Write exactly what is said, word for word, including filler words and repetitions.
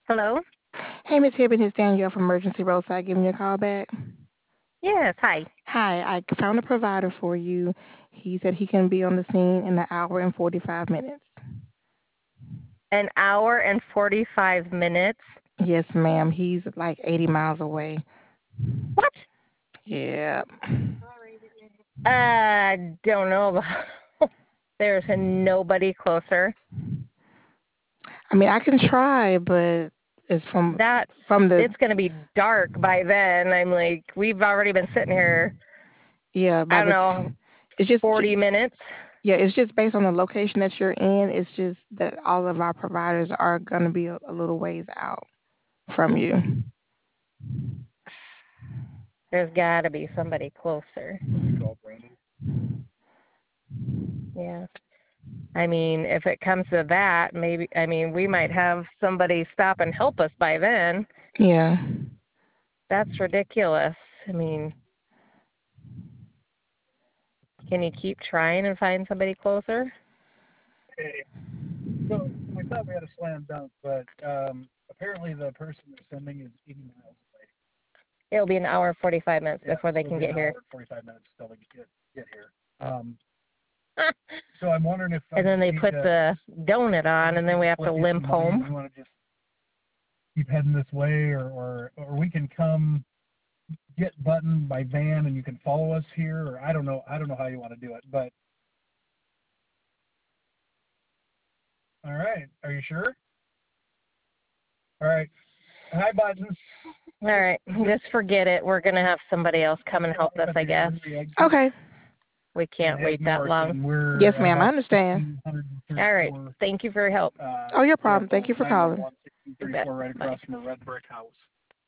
Hello? Hey, Miss Hibbin, it's Danielle from Emergency Roadside giving you a call back. Yes, hi. Hi, I found a provider for you. He said he can be on the scene in an hour and forty-five minutes. An hour and forty-five minutes? Yes, ma'am. He's like eighty miles away. What? Yeah. I don't know about. There's nobody closer. I mean, I can try, but it's from That from the it's going to be dark by then. I'm like, we've already been sitting here, yeah, I by don't the know, it's just forty minutes. yeah, it's just based on the location that you're in. It's just that all of our providers are going to be a, a little ways out from you. There's got to be somebody closer. Yeah. I mean, if it comes to that, maybe, I mean, we might have somebody stop and help us by then. Yeah. That's ridiculous. I mean, can you keep trying and find somebody closer? Okay. So we thought we had a slam dunk, but um, apparently the person they're sending is eighty miles away. It'll be an hour and forty-five minutes Yeah, before so they it'll can be get an here. hour and forty-five minutes till they get get here. Um, so I'm wondering if I And then just they need put to, the donut I on, just and then need we to have to flip you limp some money and home. you want to just keep heading this way, or, or or we can come get Button by van and you can follow us here, or I don't know. I don't know how you want to do it, but all right. Are you sure? All right. Hi, Button. All right, just forget it. We're gonna have somebody else come and help us, I guess. Okay. We can't wait that long. We're Yes, ma'am. I about understand. All right, thank you for your help. Uh, Oh, your problem. Thank you for calling. nine one one, sixteen thirty-four, right Bye. across from a red brick house.